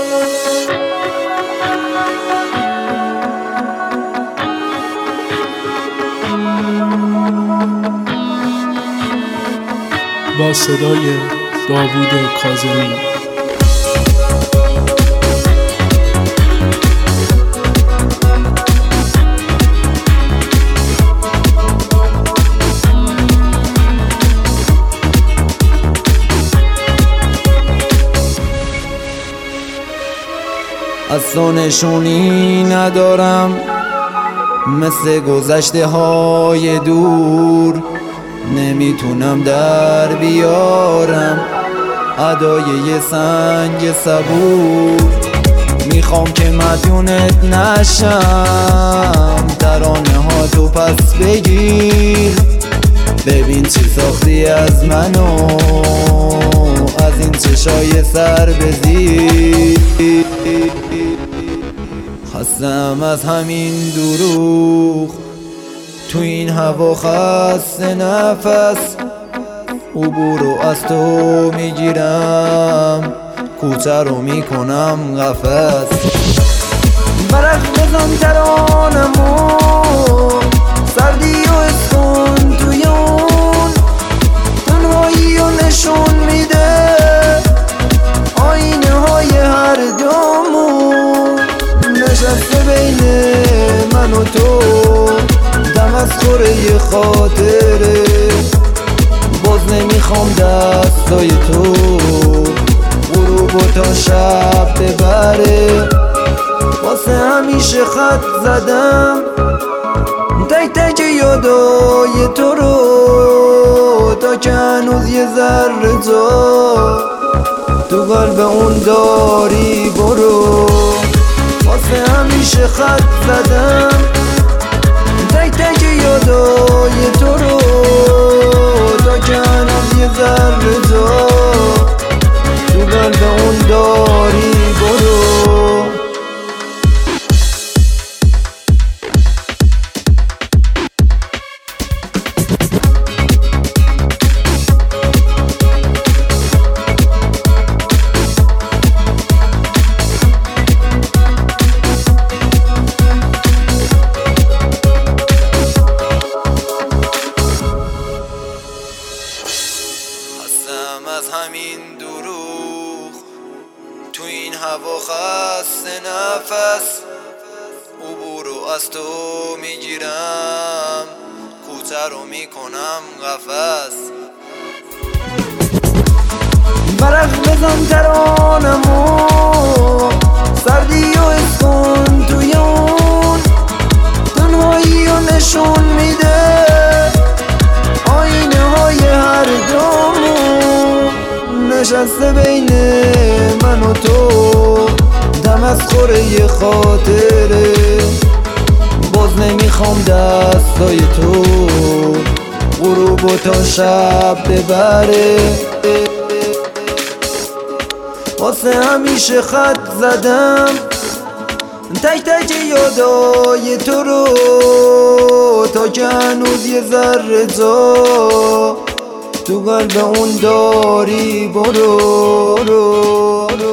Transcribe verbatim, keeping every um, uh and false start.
با صدای داوود کاظمی. از تو نشونی ندارم مثل گذشته های دور، نمیتونم در بیارم ادای یه سنگ صبور. میخوام که مدیونت نشم، ترانه ها تو پس بگیر. ببین چی ساختی از منو، از این چشای سر بزیر. خستم از همین دروغ، تو این هوا خسته نفس. عبورو از تو میگیرم، کوچه رو میکنم قفس. برق بزن ترانمو، سردی و اسکن توی اون. تنهایی و نشون میده آینه های هر دومون. نشسته بین من و تو، دم از خوره خاطره. باز نمیخوام دستای تو غروب و تا شب ببره. واسه همیشه خط زدم تک تک یادای تو رو، تا که هنوز یه ذره جا تو قلب اون داری. برو واسه همیشه خط زدم تک تک یادای تو رو، تا که هنوز یه ذره جا تو قلب اون داری. برو از همین دروغ، تو این هوا خسته نفس. عبورو از تو میگیرم، کوچه رو میکنم قفس. برق بزن ترانمو، سردی و اسکن توی اون. تنهایی و نشون میده آینه های هر دومون. نشسته بین من و تو، دم از خوره خاطره. باز نمیخوام دستای تو غروب و تا شب ببره. واسه همیشه خط زدم تک تک یادای تو رو، تا که هنوز یه ذره جا تو قلب اون داری. برو